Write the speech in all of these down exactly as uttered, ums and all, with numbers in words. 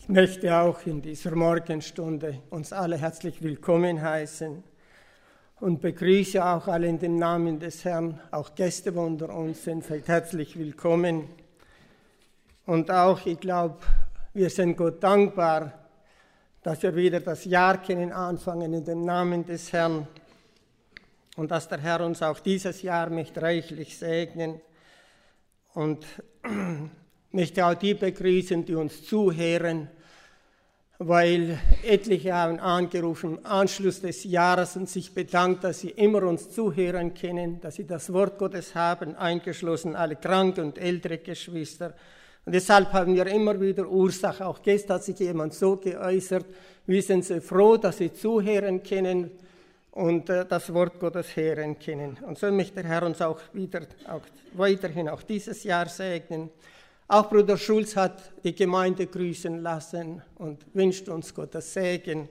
Ich möchte auch in dieser Morgenstunde uns alle herzlich willkommen heißen und begrüße auch alle in den Namen des Herrn, auch Gäste, die unter uns sind, seid herzlich willkommen. Und auch, ich glaube, wir sind Gott dankbar, dass wir wieder das Jahr können anfangen in dem Namen des Herrn und dass der Herr uns auch dieses Jahr möchte reichlich segnen und möchte auch die begrüßen, die uns zuhören, weil etliche haben angerufen im Anschluss des Jahres und sich bedankt, dass sie immer uns zuhören können, dass sie das Wort Gottes haben, eingeschlossen alle kranke und ältere Geschwister. Und deshalb haben wir immer wieder Ursache. Auch gestern hat sich jemand so geäußert, wir sind so froh, dass sie zuhören können und äh, das Wort Gottes hören können. Und so möchte der Herr uns auch wieder, auch weiterhin auch dieses Jahr segnen. Auch Bruder Schulz hat die Gemeinde grüßen lassen und wünscht uns Gottes Segen.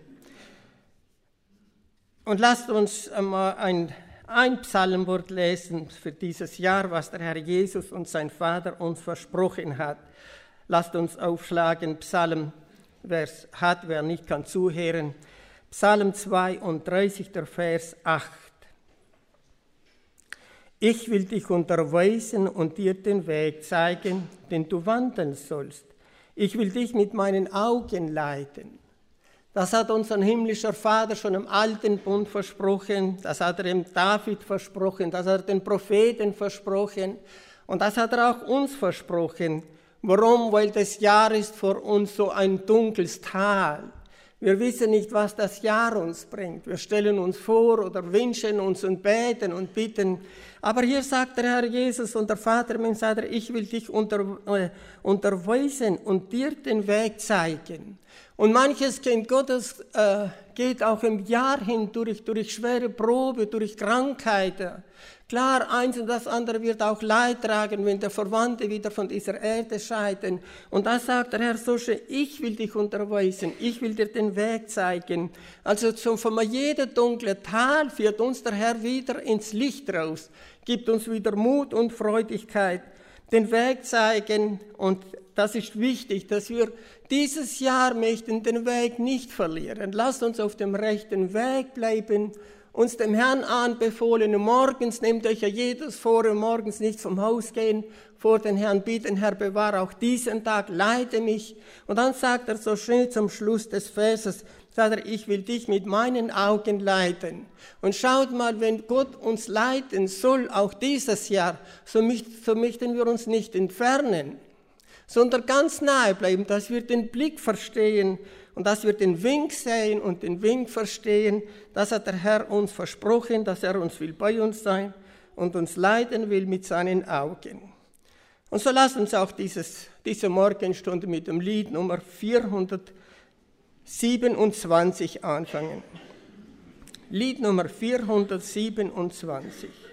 Und lasst uns einmal ein, ein Psalmwort lesen für dieses Jahr, was der Herr Jesus und sein Vater uns versprochen hat. Lasst uns aufschlagen, Psalm, wer es hat, wer nicht, kann zuhören. Psalm zweiunddreißig, der Vers acht. Ich will dich unterweisen und dir den Weg zeigen, den du wandeln sollst. Ich will dich mit meinen Augen leiten. Das hat unser himmlischer Vater schon im Alten Bund versprochen, das hat er dem David versprochen, das hat er den Propheten versprochen und das hat er auch uns versprochen. Warum? Weil das Jahr ist vor uns so ein dunkles Tal. Wir wissen nicht, was das Jahr uns bringt. Wir stellen uns vor oder wünschen uns und beten und bitten. Aber hier sagt der Herr Jesus und der Vater, mein Vater, ich will dich unter, äh, unterweisen und dir den Weg zeigen. Und manches Kind Gottes äh, geht auch im Jahr hindurch, durch schwere Probe, durch Krankheiten. Klar, eins und das andere wird auch Leid tragen, wenn der Verwandte wieder von dieser Erde scheiden. Und da sagt der Herr so schön, ich will dich unterweisen, ich will dir den Weg zeigen. Also zum, von jedem dunklen Tal führt uns der Herr wieder ins Licht raus, gibt uns wieder Mut und Freudigkeit, den Weg zeigen. Und das ist wichtig, dass wir dieses Jahr möchten den Weg nicht verlieren. Lasst uns auf dem rechten Weg bleiben, uns dem Herrn anbefohlen. Morgens nehmt euch ja jedes vor, morgens nicht vom Haus gehen, vor den Herrn bitten, Herr, bewahre auch diesen Tag, leite mich. Und dann sagt er so schön zum Schluss des Verses, sagt er, ich will dich mit meinen Augen leiten. Und schaut mal, wenn Gott uns leiten soll, auch dieses Jahr, so, möcht, so möchten wir uns nicht entfernen, sondern ganz nahe bleiben, dass wir den Blick verstehen und dass wir den Wink sehen und den Wink verstehen. Das hat der Herr uns versprochen, dass er uns will bei uns sein und uns leiten will mit seinen Augen. Und so lasst uns auch dieses, diese Morgenstunde mit dem Lied Nummer vierhundertsiebenundzwanzig anfangen. Lied Nummer vierhundertsiebenundzwanzig.